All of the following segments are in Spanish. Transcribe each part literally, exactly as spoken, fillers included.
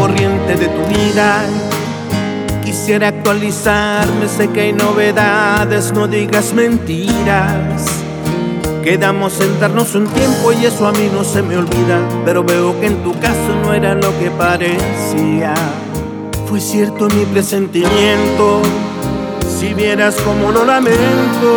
corriente de tu vida. Quisiera actualizarme, sé que hay novedades, no digas mentiras. Quedamos en darnos un tiempo y eso a mí no se me olvida, pero veo que en tu caso no era lo que parecía. Fue cierto mi presentimiento, si vieras cómo lo lamento.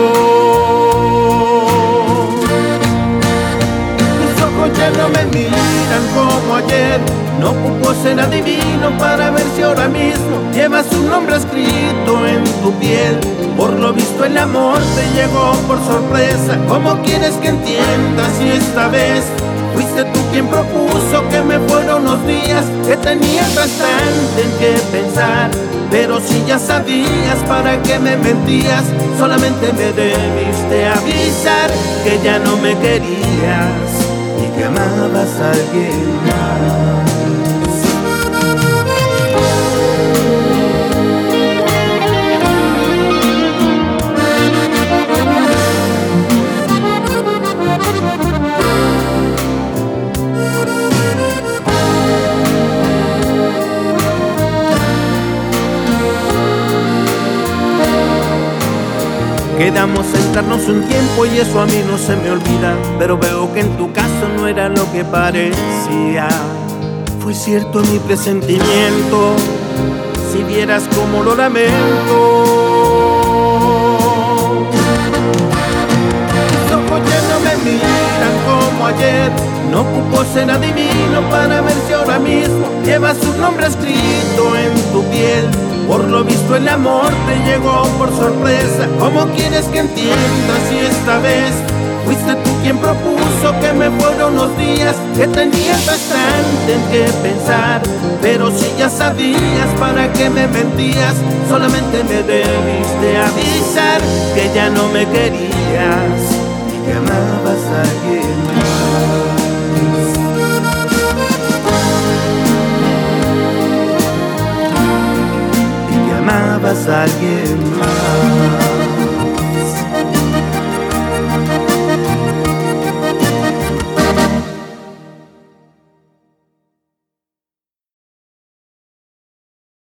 Tus ojos ya no me miran como ayer, no ocupo ser adivino para ver si ahora mismo llevas un nombre escrito en tu piel. Por lo visto el amor te llegó por sorpresa. ¿Cómo quieres que entiendas si esta vez fuiste tú quien propuso que me fueron los días que tenía bastante en qué pensar? Pero si ya sabías para qué me mentías, solamente me debiste avisar que ya no me querías y que amabas a alguien más. Quedamos en darnos un tiempo y eso a mí no se me olvida, pero veo que en tu caso no era lo que parecía. Fue cierto mi presentimiento, si vieras cómo lo lamento. Tus ojos ya no me miran como ayer, no ocupo ser adivino para ver si ahora mismo llevas un nombre escrito en tu piel. Por lo visto el amor te llegó por sorpresa. ¿Cómo quieres que entiendas si esta vez fuiste tú quien propuso que me fueron los días que tenías bastante en qué pensar? Pero si ya sabías para qué me mentías, solamente me debiste avisar que ya no me querías y que amabas a alguien más. Amabas a alguien más.